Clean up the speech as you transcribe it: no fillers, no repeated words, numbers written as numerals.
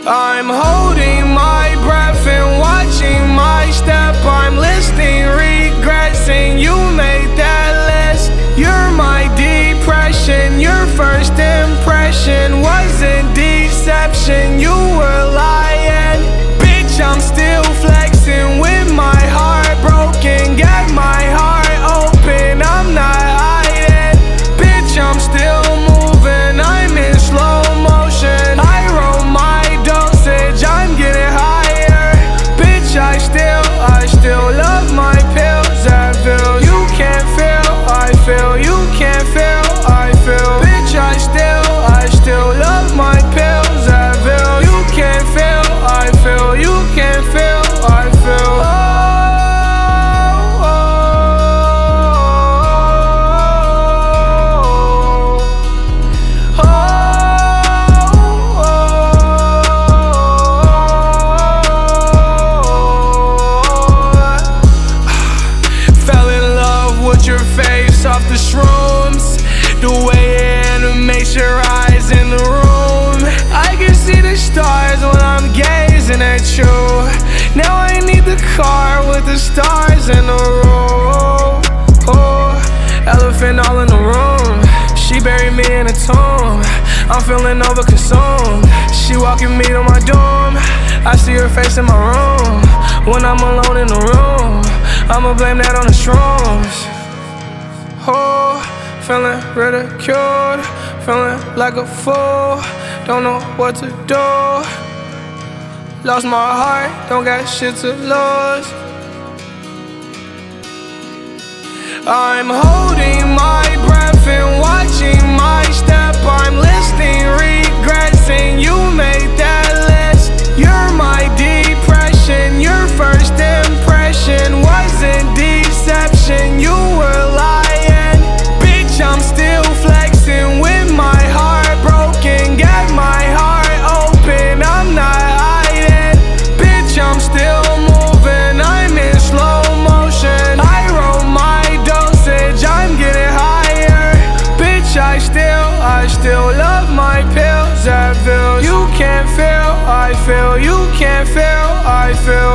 I'm holding my breath and watching my step. I'm listing regrets and you made that list. You're my depression, your first impression wasn't deception, you were lying. Bitch, I'm still flexing with my heart broken. Get my heart open, I'm not hiding. Bitch, I'm still moving, I'm in slow motion. I roll my dosage, I'm getting higher. Bitch, I still love my pills. Advil, you can't feel, I feel. You can't feel, I feel. Bitch, I still love my pills. Advil, you can't feel, I feel. You can't feel, I feel. Your face off the shrooms, the way it animates your eyes in the room. I can see the stars when I'm gazing at you. Now I need the car with the stars in the room. Oh, elephant all in the room. She buried me in a tomb. I'm feeling overconsumed. She walking me to my doom. I see her face in my room. When I'm alone in the room, I'ma blame that on the shrooms. Oh, feeling ridiculed, feeling like a fool, don't know what to do. Lost my heart, don't got shit to lose. I'm holding my breath and watching my step. I'm listing regrets and you made that list. You're my depression, your first impression wasn't deception, you were lying. I'm still flexing with my heart broken. Get my heart open, I'm not hiding. Bitch, I'm still moving, I'm in slow motion. I roll my dosage, I'm getting higher. Bitch, I still love my pills. Advil, you can't feel, I feel. You can't feel, I feel.